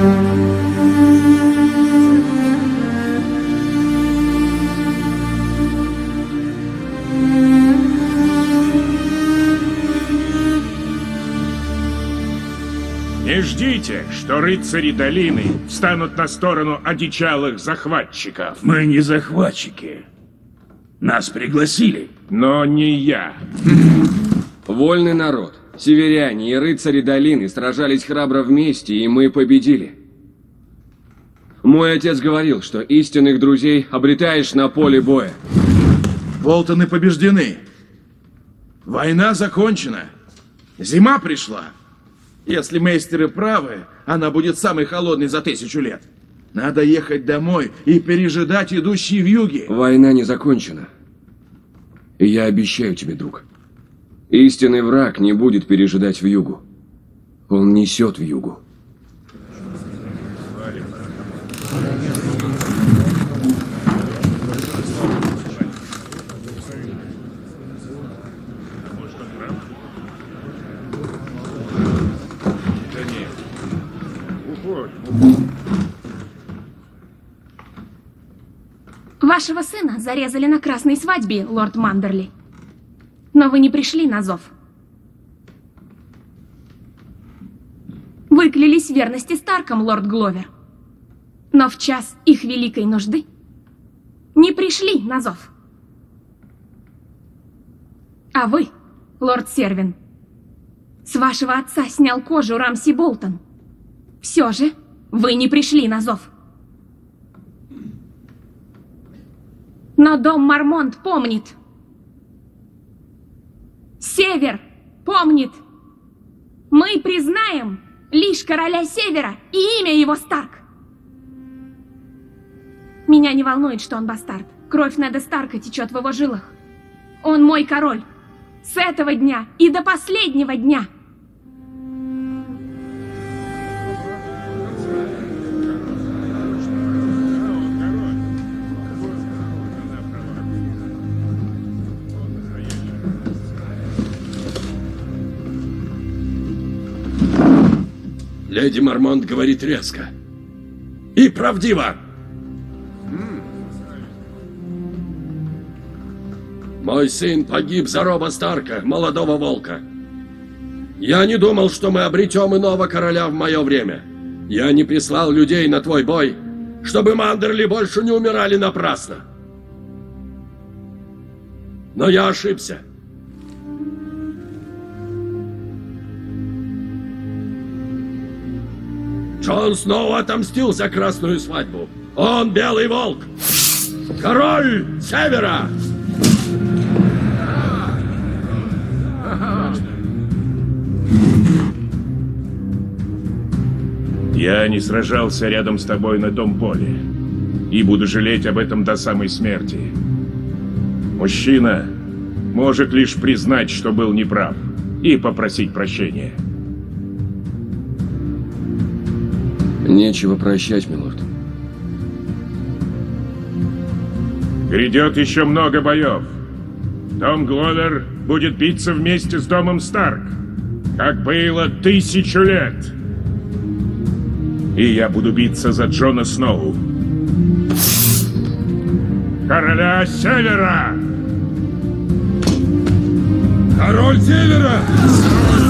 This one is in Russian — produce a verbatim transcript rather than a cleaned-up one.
Не ждите, что рыцари долины встанут на сторону одичалых захватчиков. Мы не захватчики. Нас пригласили. Но не я. Вольный народ. Северяне и рыцари долины сражались храбро вместе, и мы победили. Мой отец говорил, что истинных друзей обретаешь на поле боя. Болтоны побеждены. Война закончена. Зима пришла. Если мейстеры правы, она будет самой холодной за тысячу лет. Надо ехать домой и пережидать идущие вьюги. Война не закончена. И я обещаю тебе, друг, истинный враг не будет пережидать вьюгу. Он несет вьюгу. Вашего сына зарезали на красной свадьбе, лорд Мандерли. Но вы не пришли на зов. Вы клялись в верности Старкам, лорд Гловер. Но в час их великой нужды не пришли на зов. А вы, лорд Сервин, с вашего отца снял кожу Рамси Болтон. Все же вы не пришли на зов. Но дом Мармонт помнит. Север помнит. Мы признаем лишь короля Севера и имя его Старк. Меня не волнует, что он бастард. Кровь Неда Старка течет в его жилах. Он мой король. С этого дня и до последнего дня. Леди Мармонт говорит резко. И правдиво. Мой сын погиб за Роба Старка, молодого волка. Я не думал, что мы обретем иного короля в мое время. Я не прислал людей на твой бой, чтобы Мандерли больше не умирали напрасно. Но я ошибся. Джон снова отомстил за красную свадьбу. Он белый волк. Король Севера. Я не сражался рядом с тобой на том поле. И буду жалеть об этом до самой смерти. Мужчина может лишь признать, что был неправ, и попросить прощения. Нечего прощать, милорд. Грядет еще много боев. Дом Гловер будет биться вместе с домом Старк, как было тысячу лет. И я буду биться за Джона Сноу, короля Севера! Король Севера!